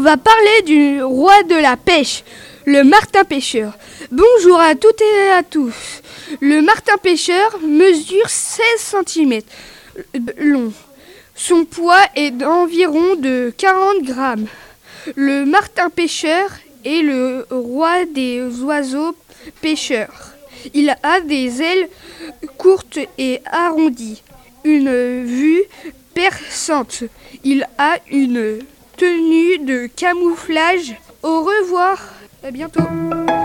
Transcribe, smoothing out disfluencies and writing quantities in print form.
va parler du roi de la pêche, le martin-pêcheur. Bonjour à toutes et à tous. Le martin-pêcheur mesure 16 cm long. Son poids est d'environ de 40 grammes. Le martin-pêcheur est le roi des oiseaux pêcheurs. Il a des ailes courtes et arrondies, une vue perçante. Il a une tenue de camouflage. Au revoir, à bientôt.